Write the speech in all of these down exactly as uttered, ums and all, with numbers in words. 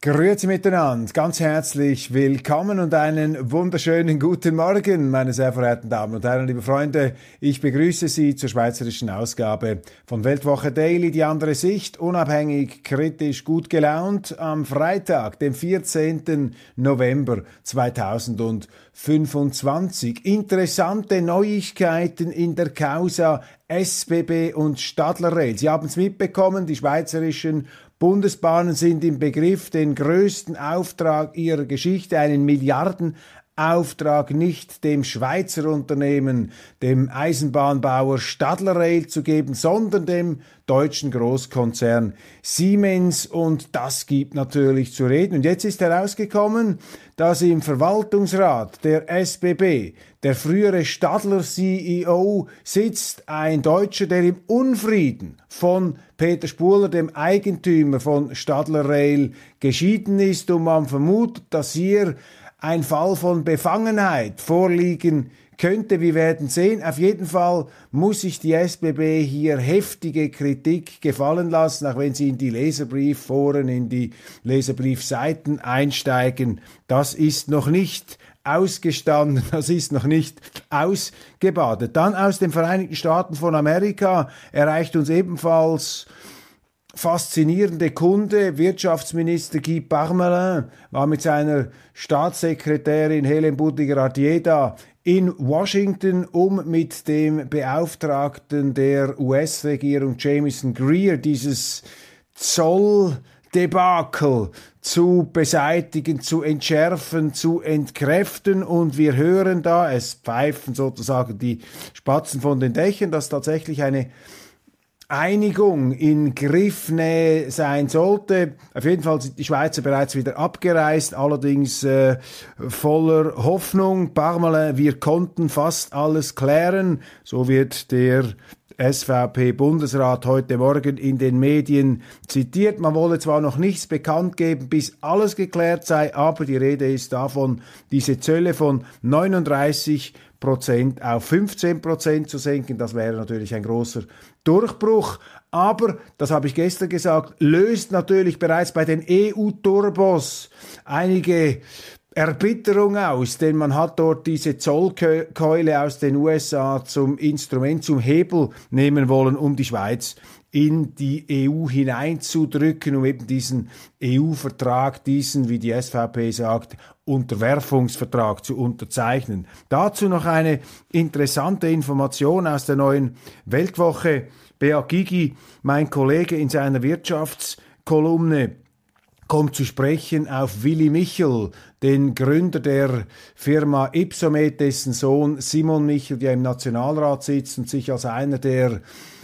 Grüezi miteinander, ganz herzlich willkommen und einen wunderschönen guten Morgen, meine sehr verehrten Damen und Herren, liebe Freunde. Ich begrüße Sie zur schweizerischen Ausgabe von Weltwoche Daily, die andere Sicht, unabhängig, kritisch, gut gelaunt, am Freitag, dem vierzehnten November zweitausendfünfundzwanzig. Interessante Neuigkeiten in der Causa S B B und Stadler Rail. Sie haben es mitbekommen, die schweizerischen Bundesbahnen sind im Begriff, den größten Auftrag ihrer Geschichte, einen Milliardenauftrag, nicht dem Schweizer Unternehmen, dem Eisenbahnbauer Stadler Rail zu geben, sondern dem deutschen Großkonzern Siemens, und das gibt natürlich zu reden. Und jetzt ist herausgekommen, dass im Verwaltungsrat der S B B der frühere Stadler C E O sitzt, ein Deutscher, der im Unfrieden von Peter Spuhler, dem Eigentümer von Stadler Rail, geschieden ist, und man vermutet, dass hier ein Fall von Befangenheit vorliegen könnte. Wir werden sehen. Auf jeden Fall muss sich die S B B hier heftige Kritik gefallen lassen, auch wenn sie in die Leserbriefforen, in die Leserbriefseiten einsteigen. Das ist noch nicht ausgestanden, das ist noch nicht ausgebadet. Dann aus den Vereinigten Staaten von Amerika erreicht uns ebenfalls faszinierende Kunde. Wirtschaftsminister Guy Parmelin war mit seiner Staatssekretärin Hélène Buttigieg da in Washington, um mit dem Beauftragten der U S-Regierung Jamieson Greer dieses Zolldebakel zu beseitigen, zu entschärfen, zu entkräften. Und wir hören da, es pfeifen sozusagen die Spatzen von den Dächern, dass tatsächlich eine Einigung in Griffnähe sein sollte. Auf jeden Fall sind die Schweizer bereits wieder abgereist, allerdings äh, voller Hoffnung. Parmelin, wir konnten fast alles klären. So wird der S V P-Bundesrat heute Morgen in den Medien zitiert. Man wolle zwar noch nichts bekannt geben, bis alles geklärt sei, aber die Rede ist davon, diese Zölle von neununddreißig Prozent auf fünfzehn Prozent zu senken. Das wäre natürlich ein großer Durchbruch. Aber, das habe ich gestern gesagt, löst natürlich bereits bei den E U-Turbos einige Erbitterung aus, denn man hat dort diese Zollkeule aus den U S A zum Instrument, zum Hebel nehmen wollen, um die Schweiz in die E U hineinzudrücken, um eben diesen E U-Vertrag, diesen, wie die S V P sagt, Unterwerfungsvertrag zu unterzeichnen. Dazu noch eine interessante Information aus der neuen Weltwoche. Beat Gygi, mein Kollege, in seiner Wirtschaftskolumne kommt zu sprechen auf Willy Michel, den Gründer der Firma Ypsomed, dessen Sohn Simon Michel, der im Nationalrat sitzt und sich als einer der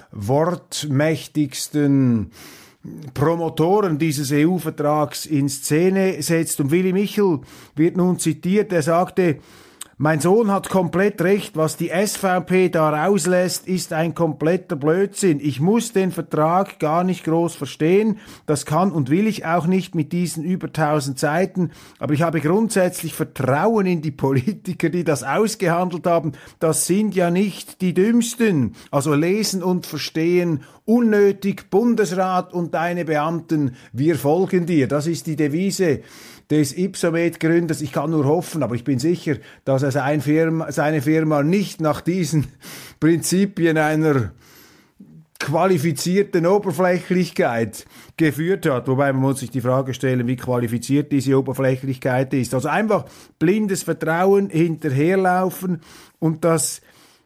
wortmächtigsten Promotoren dieses E U-Vertrags in Szene setzt. Und Willy Michel wird nun zitiert, er sagte: Mein Sohn hat komplett recht, was die S V P da rauslässt, ist ein kompletter Blödsinn. Ich muss den Vertrag gar nicht groß verstehen, das kann und will ich auch nicht mit diesen über tausend Seiten, aber ich habe grundsätzlich Vertrauen in die Politiker, die das ausgehandelt haben. Das sind ja nicht die Dümmsten. Also lesen und verstehen unnötig, Bundesrat und deine Beamten, wir folgen dir. Das ist die Devise des Ypsomed-Gründers. Ich kann nur hoffen, aber ich bin sicher, dass er seine Firma, seine Firma nicht nach diesen Prinzipien einer qualifizierten Oberflächlichkeit geführt hat. Wobei man muss sich die Frage stellen, wie qualifiziert diese Oberflächlichkeit ist. Also einfach blindes Vertrauen, hinterherlaufen. Und das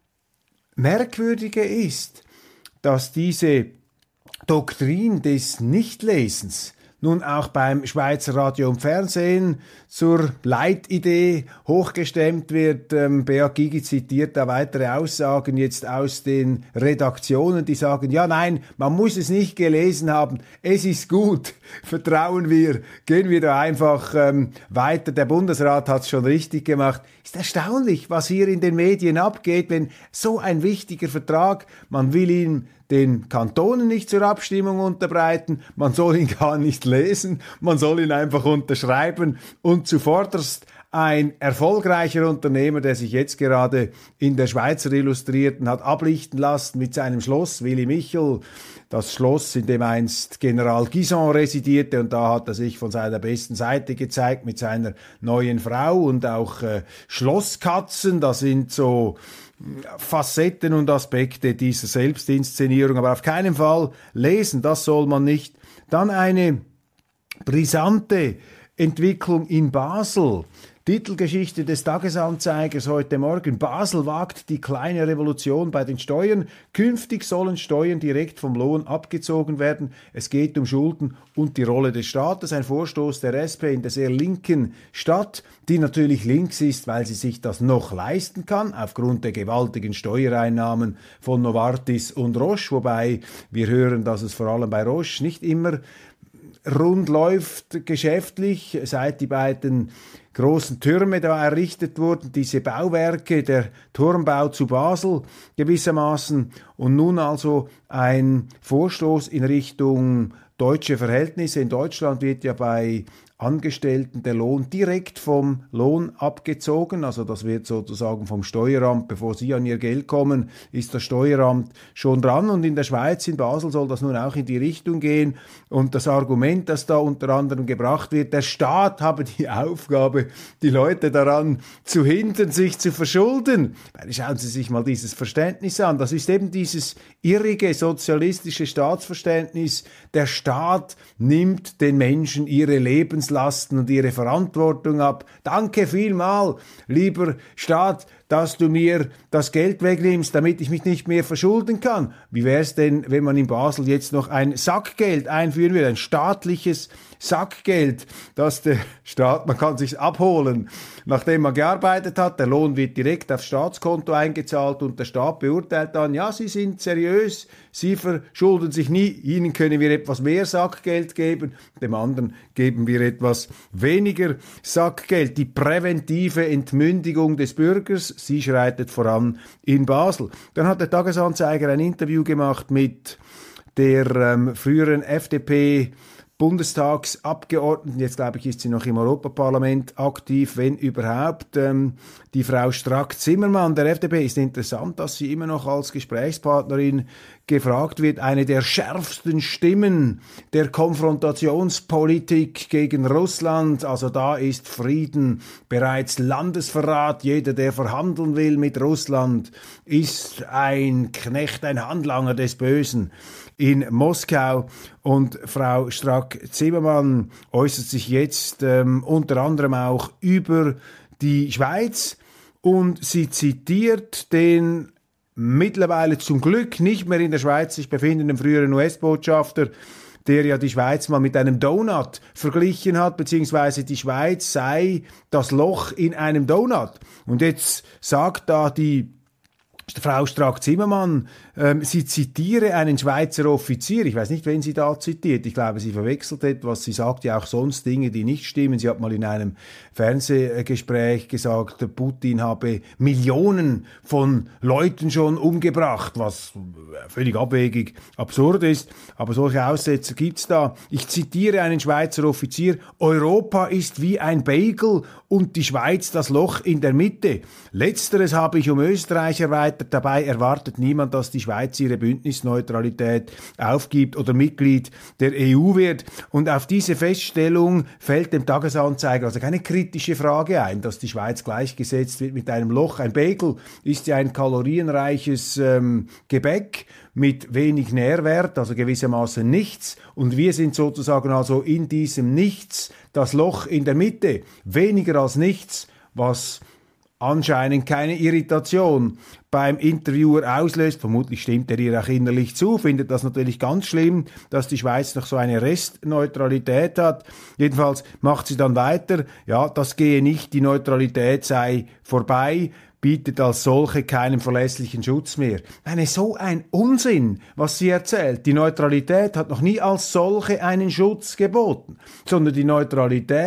Merkwürdige ist, dass diese Doktrin des Nichtlesens nun auch beim Schweizer Radio und Fernsehen zur Leitidee hochgestemmt wird. Ähm, Beat Gygi zitiert da weitere Aussagen jetzt aus den Redaktionen, die sagen, ja nein, man muss es nicht gelesen haben, es ist gut, vertrauen wir, gehen wir da einfach ähm, weiter, der Bundesrat hat es schon richtig gemacht. Ist erstaunlich, was hier in den Medien abgeht, wenn so ein wichtiger Vertrag, man will ihn den Kantonen nicht zur Abstimmung unterbreiten, man soll ihn gar nicht lesen, man soll ihn einfach unterschreiben und zuvorderst ein erfolgreicher Unternehmer, der sich jetzt gerade in der Schweizer Illustrierten hat ablichten lassen mit seinem Schloss Willy Michel, das Schloss, in dem einst General Guisan residierte, und da hat er sich von seiner besten Seite gezeigt mit seiner neuen Frau und auch äh, Schlosskatzen. Das sind so Facetten und Aspekte dieser Selbstinszenierung, aber auf keinen Fall lesen, das soll man nicht. Dann eine brisante Entwicklung in Basel. Titelgeschichte des Tagesanzeigers heute Morgen. Basel wagt die kleine Revolution bei den Steuern. Künftig sollen Steuern direkt vom Lohn abgezogen werden. Es geht um Schulden und die Rolle des Staates. Ein Vorstoß der S P in der sehr linken Stadt, die natürlich links ist, weil sie sich das noch leisten kann, aufgrund der gewaltigen Steuereinnahmen von Novartis und Roche. Wobei wir hören, dass es vor allem bei Roche nicht immer rund läuft geschäftlich, seit die beiden großen Türme da errichtet wurden, diese Bauwerke, der Turmbau zu Basel gewissermaßen, und nun also ein Vorstoß in Richtung deutsche Verhältnisse. In Deutschland wird ja bei Angestellten der Lohn direkt vom Lohn abgezogen, also das wird sozusagen vom Steueramt, bevor sie an ihr Geld kommen, ist das Steueramt schon dran, und in der Schweiz, in Basel, soll das nun auch in die Richtung gehen, und das Argument, das da unter anderem gebracht wird, der Staat habe die Aufgabe, die Leute daran zu hindern, sich zu verschulden. Weil, schauen Sie sich mal dieses Verständnis an, das ist eben dieses irrige sozialistische Staatsverständnis, der Staat nimmt den Menschen ihre Lebens Lasten und ihre Verantwortung ab. Danke vielmal, lieber Staat, dass du mir das Geld wegnimmst, damit ich mich nicht mehr verschulden kann. Wie wäre es denn, wenn man in Basel jetzt noch ein Sackgeld einführen würde, ein staatliches Sackgeld, das der Staat, man kann sich abholen, nachdem man gearbeitet hat, der Lohn wird direkt aufs Staatskonto eingezahlt und der Staat beurteilt dann, ja, Sie sind seriös, Sie verschulden sich nie, Ihnen können wir etwas mehr Sackgeld geben, dem anderen geben wir etwas weniger Sackgeld. Die präventive Entmündigung des Bürgers, sie schreitet voran in Basel. Dann hat der Tagesanzeiger ein Interview gemacht mit der ähm, früheren F D P Bundestagsabgeordneten, jetzt glaube ich, ist sie noch im Europaparlament aktiv, wenn überhaupt, ähm, die Frau Strack-Zimmermann der F D P. Ist interessant, dass sie immer noch als Gesprächspartnerin gefragt wird, eine der schärfsten Stimmen der Konfrontationspolitik gegen Russland. Also da ist Frieden bereits Landesverrat. Jeder, der verhandeln will mit Russland, ist ein Knecht, ein Handlanger des Bösen in Moskau. Und Frau Strack-Zimmermann äußert sich jetzt ähm, unter anderem auch über die Schweiz, und sie zitiert den mittlerweile zum Glück nicht mehr in der Schweiz sich befindenden früheren U S-Botschafter, der ja die Schweiz mal mit einem Donut verglichen hat, beziehungsweise die Schweiz sei das Loch in einem Donut. Und jetzt sagt da die Frau Strack-Zimmermann, ähm, sie zitiere einen Schweizer Offizier. Ich weiß nicht, wen sie da zitiert. Ich glaube, sie verwechselt etwas. Sie sagt ja auch sonst Dinge, die nicht stimmen. Sie hat mal in einem Fernsehgespräch gesagt, Putin habe Millionen von Leuten schon umgebracht, was völlig abwegig absurd ist. Aber solche Aussetzer gibt's da. Ich zitiere einen Schweizer Offizier. Europa ist wie ein Bagel und die Schweiz das Loch in der Mitte. Letzteres habe ich um Österreich erweitert. Dabei erwartet niemand, dass die Schweiz ihre Bündnisneutralität aufgibt oder Mitglied der E U wird. Und auf diese Feststellung fällt dem Tagesanzeiger also keine kritische Frage ein, dass die Schweiz gleichgesetzt wird mit einem Loch. Ein Bagel ist ja ein kalorienreiches ähm, Gebäck mit wenig Nährwert, also gewissermaßen nichts. Und wir sind sozusagen also in diesem Nichts, das Loch in der Mitte, weniger als nichts, was anscheinend keine Irritation beim Interviewer auslöst. Vermutlich stimmt er ihr auch innerlich zu, findet das natürlich ganz schlimm, dass die Schweiz noch so eine Restneutralität hat. Jedenfalls macht sie dann weiter, ja, das gehe nicht, die Neutralität sei vorbei, bietet als solche keinen verlässlichen Schutz mehr. Eine so ein Unsinn, was sie erzählt. Die Neutralität hat noch nie als solche einen Schutz geboten, sondern die Neutralität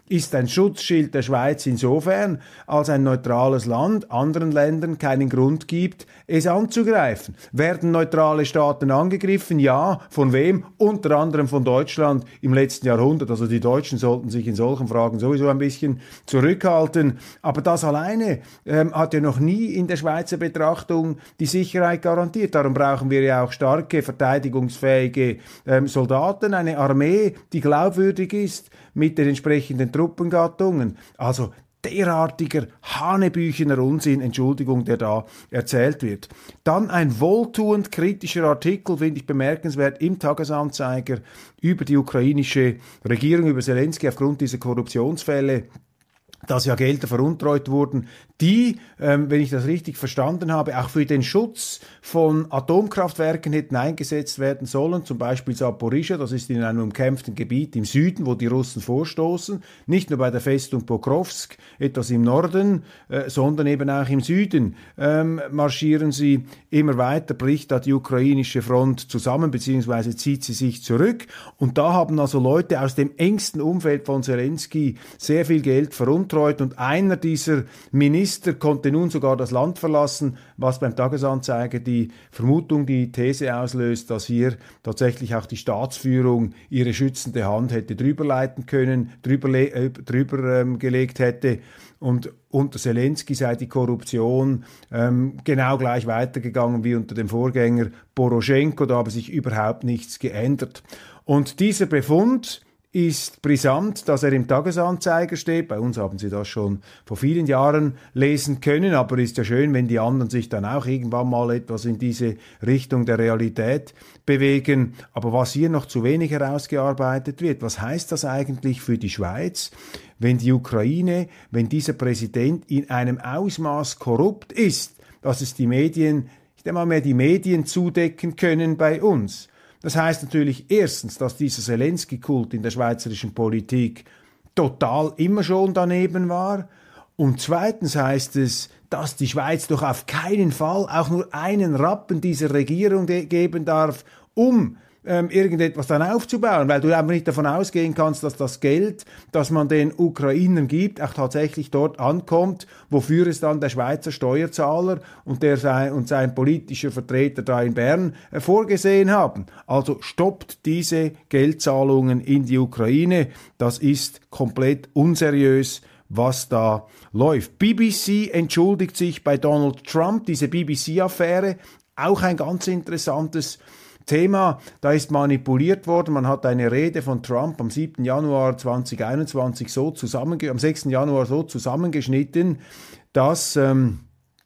ist ein Schutzschild der Schweiz insofern, als ein neutrales Land anderen Ländern keinen Grund gibt, es anzugreifen. Werden neutrale Staaten angegriffen? Ja. Von wem? Unter anderem von Deutschland im letzten Jahrhundert. Also die Deutschen sollten sich in solchen Fragen sowieso ein bisschen zurückhalten. Aber das alleine ähm, hat ja noch nie in der Schweizer Betrachtung die Sicherheit garantiert. Darum brauchen wir ja auch starke, verteidigungsfähige ähm, Soldaten, eine Armee, die glaubwürdig ist mit den entsprechenden Truppengattungen. Also derartiger hanebüchener Unsinn, Entschuldigung, der da erzählt wird. Dann ein wohltuend kritischer Artikel, finde ich bemerkenswert, im Tagesanzeiger über die ukrainische Regierung, über Zelensky aufgrund dieser Korruptionsfälle, dass ja Gelder veruntreut wurden, die, ähm, wenn ich das richtig verstanden habe, auch für den Schutz von Atomkraftwerken hätten eingesetzt werden sollen, zum Beispiel Zaporizhzhia, das ist in einem umkämpften Gebiet im Süden, wo die Russen vorstoßen, nicht nur bei der Festung Pokrovsk, etwas im Norden, äh, sondern eben auch im Süden ähm, marschieren sie immer weiter, bricht da die ukrainische Front zusammen, beziehungsweise zieht sie sich zurück, und da haben also Leute aus dem engsten Umfeld von Zelensky sehr viel Geld veruntreut, und einer dieser Minister konnte nun sogar das Land verlassen, was beim Tagesanzeiger die Vermutung, die These auslöst, dass hier tatsächlich auch die Staatsführung ihre schützende Hand hätte drüber leiten können, drüber, äh, drüber ähm, gelegt hätte, und unter Zelensky sei die Korruption ähm, genau gleich weitergegangen wie unter dem Vorgänger Poroschenko, da habe sich überhaupt nichts geändert. Und dieser Befund ist brisant, dass er im Tagesanzeiger steht. Bei uns haben Sie das schon vor vielen Jahren lesen können, aber ist ja schön, wenn die anderen sich dann auch irgendwann mal etwas in diese Richtung der Realität bewegen. Aber was hier noch zu wenig herausgearbeitet wird, was heißt das eigentlich für die Schweiz, wenn die Ukraine, wenn dieser Präsident in einem Ausmaß korrupt ist, dass es die Medien, ich denke mal mehr die Medien zudecken können bei uns? Das heißt natürlich erstens, dass dieser Zelensky-Kult in der schweizerischen Politik total immer schon daneben war. Und zweitens heißt es, dass die Schweiz doch auf keinen Fall auch nur einen Rappen dieser Regierung ge- geben darf, um ähm, irgendetwas dann aufzubauen, weil du einfach nicht davon ausgehen kannst, dass das Geld, das man den Ukrainern gibt, auch tatsächlich dort ankommt, wofür es dann der Schweizer Steuerzahler und, der sein, und sein politischer Vertreter da in Bern äh, vorgesehen haben. Also stoppt diese Geldzahlungen in die Ukraine. Das ist komplett unseriös, was da läuft. B B C entschuldigt sich bei Donald Trump, diese B B C-Affäre, auch ein ganz interessantes Thema, da ist manipuliert worden. Man hat eine Rede von Trump am siebten Januar zweitausendeinundzwanzig so zusammenge- am sechsten Januar so zusammengeschnitten, dass ähm,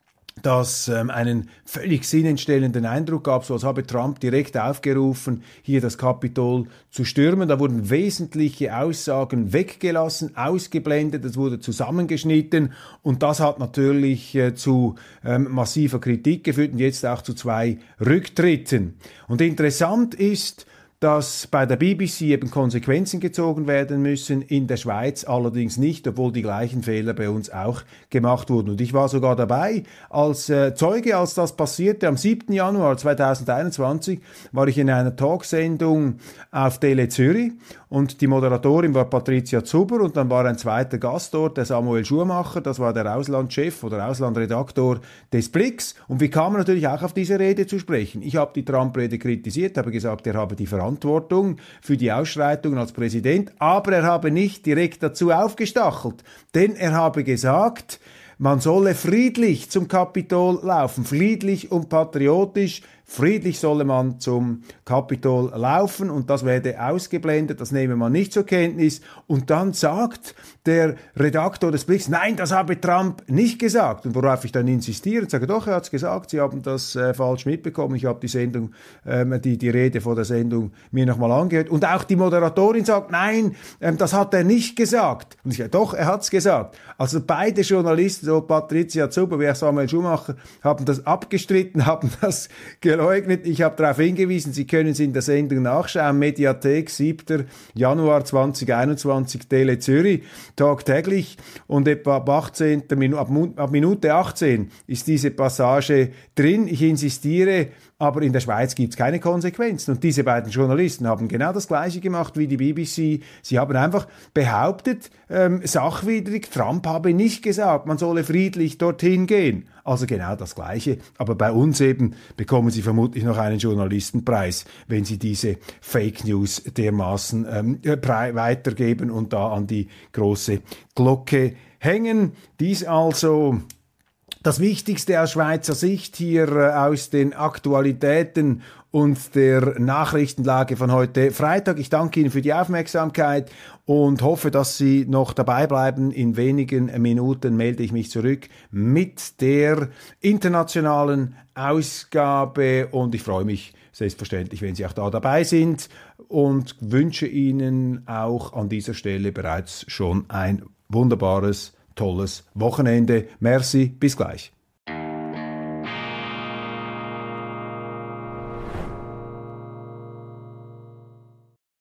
das ähm, einen völlig sinnentstellenden Eindruck gab, so als habe Trump direkt aufgerufen, hier das Kapitol zu stürmen. Da wurden wesentliche Aussagen weggelassen, ausgeblendet, es wurde zusammengeschnitten, und das hat natürlich äh, zu ähm, massiver Kritik geführt und jetzt auch zu zwei Rücktritten. Und interessant ist, dass bei der B B C eben Konsequenzen gezogen werden müssen, in der Schweiz allerdings nicht, obwohl die gleichen Fehler bei uns auch gemacht wurden. Und ich war sogar dabei als äh, Zeuge, als das passierte. Am siebten Januar zweitausendeinundzwanzig war ich in einer Talksendung auf Tele Zürich, und die Moderatorin war Patricia Zuber, und dann war ein zweiter Gast dort, der Samuel Schumacher, das war der Auslandschef oder Auslandredaktor des Blicks, und wir kamen natürlich auch auf diese Rede zu sprechen. Ich habe die Trump-Rede kritisiert, habe gesagt, er habe die Verantwortung für die Ausschreitungen als Präsident, aber er habe nicht direkt dazu aufgestachelt, denn er habe gesagt, man solle friedlich zum Kapitol laufen, friedlich und patriotisch. Friedlich solle man zum Kapitol laufen, und das werde ausgeblendet, das nehme man nicht zur Kenntnis. Und dann sagt der Redaktor des Blicks, nein, das habe Trump nicht gesagt. Und worauf ich dann insistiere und sage, doch, er hat es gesagt, Sie haben das äh, falsch mitbekommen. Ich habe die Sendung, ähm, die, die Rede vor der Sendung mir nochmal angehört. Und auch die Moderatorin sagt, nein, ähm, das hat er nicht gesagt. Und ich sage, doch, er hat es gesagt. Also beide Journalisten, so Patricia Zuber wie auch Samuel Schumacher, haben das abgestritten, haben das ge geleugnet. Ich habe darauf hingewiesen, Sie können es in der Sendung nachschauen. Mediathek, siebter Januar zweitausendeinundzwanzig, Tele Zürich, tagtäglich. Und etwa ab, achtzehnten Minu- ab, ab Minute achtzehn ist diese Passage drin. Ich insistiere, aber in der Schweiz gibt es keine Konsequenzen. Und diese beiden Journalisten haben genau das Gleiche gemacht wie die B B C. Sie haben einfach behauptet, ähm, sachwidrig, Trump habe nicht gesagt, man solle friedlich dorthin gehen. Also genau das Gleiche. Aber bei uns eben bekommen Sie vermutlich noch einen Journalistenpreis, wenn Sie diese Fake News dermaßen ähm, weitergeben und da an die große Glocke hängen. Dies also das Wichtigste aus Schweizer Sicht hier äh, aus den Aktualitäten und der Nachrichtenlage von heute Freitag. Ich danke Ihnen für die Aufmerksamkeit und hoffe, dass Sie noch dabei bleiben. In wenigen Minuten melde ich mich zurück mit der internationalen Ausgabe und ich freue mich selbstverständlich, wenn Sie auch da dabei sind und wünsche Ihnen auch an dieser Stelle bereits schon ein wunderbares, tolles Wochenende. Merci, bis gleich.